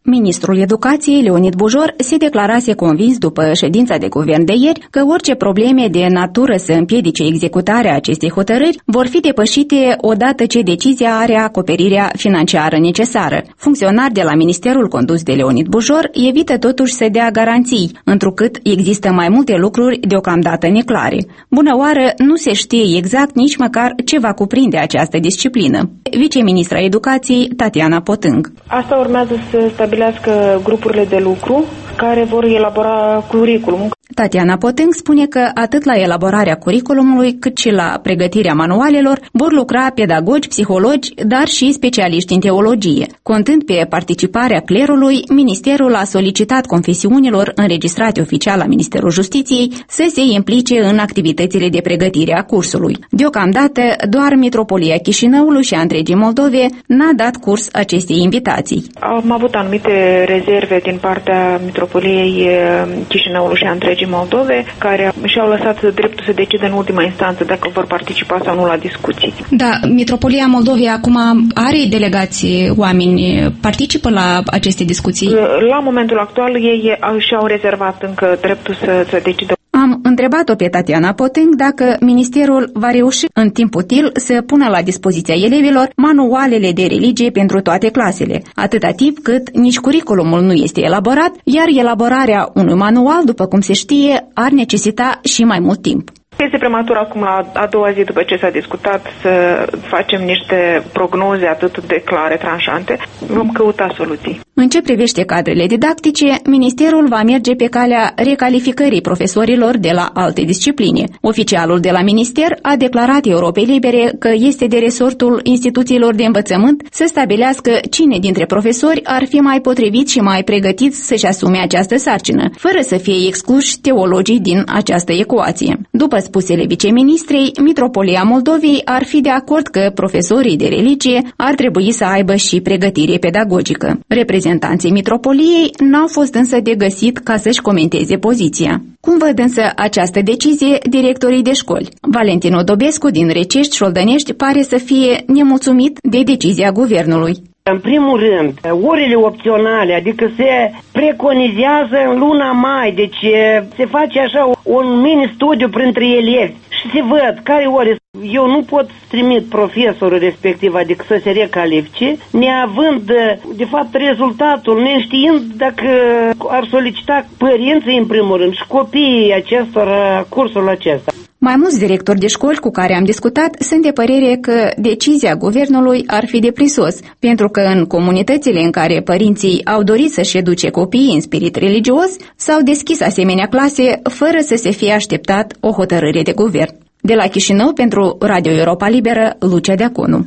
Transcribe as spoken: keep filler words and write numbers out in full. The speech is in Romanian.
Ministrul Educației, Leonid Bujor, se declarase convins după ședința de guvern de ieri că orice probleme de natură să împiedice executarea acestei hotărâri vor fi depășite odată ce decizia are acoperirea financiară necesară. Funcționari de la Ministerul condus de Leonid Bujor evită totuși să dea garanții, întrucât există mai multe lucruri deocamdată neclare. Bună oară, nu se știe exact nici măcar ce va cuprinde această disciplină. Viceministra Educației, Tatiana Potâng. Asta urmează să stabilească grupurile de lucru care vor elabora curriculum. Tatiana Potâng spune că atât la elaborarea curriculumului cât și la pregătirea manualelor vor lucra pedagogi, psihologi, dar și specialiști în teologie. Contând pe participarea clerului, Ministerul a solicitat confesiunilor înregistrate oficial la Ministerul Justiției să se implice în activitățile de pregătire a cursului. Deocamdată, doar Mitropolia Chișinăului și a întregii Moldove n-a dat curs acestei invitații. Am avut anumite rezerve din partea Mitropoliei Chișinăului și a întregii Moldove, care și-au lăsat dreptul să decide în ultima instanță dacă vor participa sau nu la discuții. Da, Mitropolia Moldovei acum are delegații, oameni participă la aceste discuții? La momentul actual ei și-au rezervat încă dreptul să, să decidă. Am întrebat-o pe Tatiana Potâng dacă Ministerul va reuși în timp util să pună la dispoziția elevilor manualele de religie pentru toate clasele, atâta timp cât nici curriculumul nu este elaborat, iar elaborarea unui manual, după cum se știe, ar necesita și mai mult timp. Este prematur acum, la a doua zi după ce s-a discutat, să facem niște prognoze atât de clare, tranșante. Vom căuta soluții. În ce privește cadrele didactice, Ministerul va merge pe calea recalificării profesorilor de la alte discipline. Oficialul de la Minister a declarat Europei Libere că este de resortul instituțiilor de învățământ să stabilească cine dintre profesori ar fi mai potrivit și mai pregătit să-și asume această sarcină, fără să fie excluși teologii din această ecuație. După spusele viceministrei, Mitropolia Moldovei ar fi de acord că profesorii de religie ar trebui să aibă și pregătire pedagogică. Reprezentanții Mitropoliei n-au fost însă de găsit ca să-și comenteze poziția. Cum văd însă această decizie directorii de școli? Valentin Odobescu din Recești Șoldănești pare să fie nemulțumit de decizia guvernului. În primul rând, orele opționale, adică se preconizează în luna mai, deci se face așa un mini-studiu printre elevi și se văd care ore. Eu nu pot trimit profesorul respectiv, adică să se recalifice, neavând, de fapt, rezultatul, neștiind dacă ar solicita părinții, în primul rând, și copiii acestora cursul acesta. Mai mulți directori de școli cu care am discutat sunt de părere că decizia guvernului ar fi de prisos, pentru că în comunitățile în care părinții au dorit să-și educe copiii în spirit religios, s-au deschis asemenea clase fără să se fie așteptat o hotărâre de guvern. De la Chișinău, pentru Radio Europa Liberă, Lucia Deaconu.